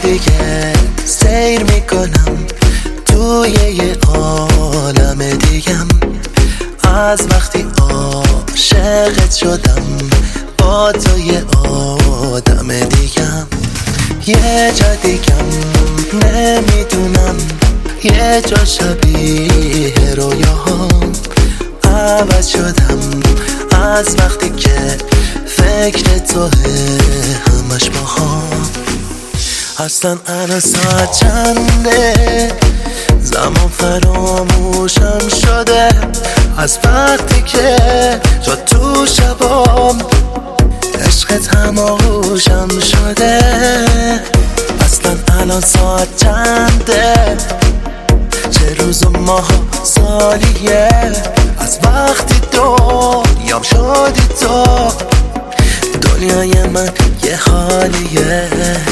دیگه سیر میکنم توی یه عالم دیگم. از وقتی عاشقت شدم با تو یه آدم دیگم. یه جا دیگم نمیدونم، یه جا شبیه رویاهام. عوض شدم از وقتی که فکر توه همش باهام. اصلا الان ساعت چنده؟ زمان فراموشم شده از وقتی که تو تو شبام عشقت هم آغوشم شده. اصلا الان ساعت چنده؟ چه روز و ماه و سالیه از وقتی دنیام شدی تو. دنیای من یه حالیه.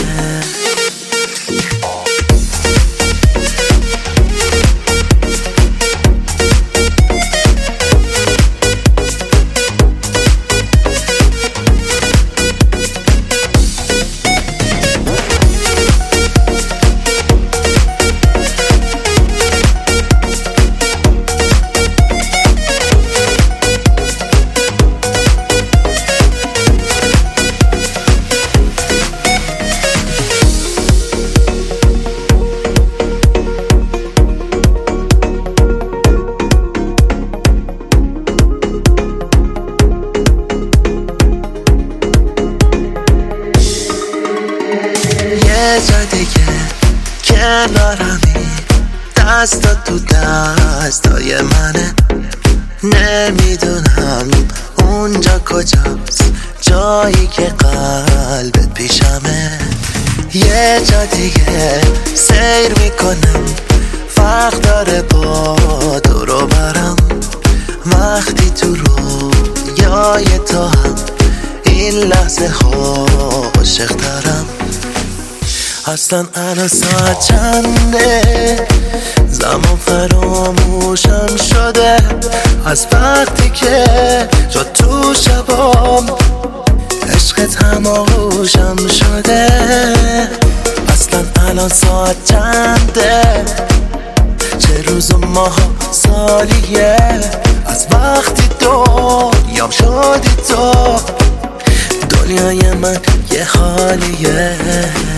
یه جا دیگه کنارمی، دستا تو دستای منه. نمیدونم اونجا کجاست، جایی که قلبت پیشمه. یه جا دیگه سیر میکنم، فرق داره با دورو برم. وقتی تو رویای تو هم این لحظه عاشق دارم. اصلا الان ساعت چنده؟ زمان فراموشم شده از وقتی که تو تو شبام عشقت هم آغوشم شده. اصلا الان ساعت چنده؟ چه روز و ماه و سالیه از وقتی دنیام شدی تو. دنیای من یه حالیه.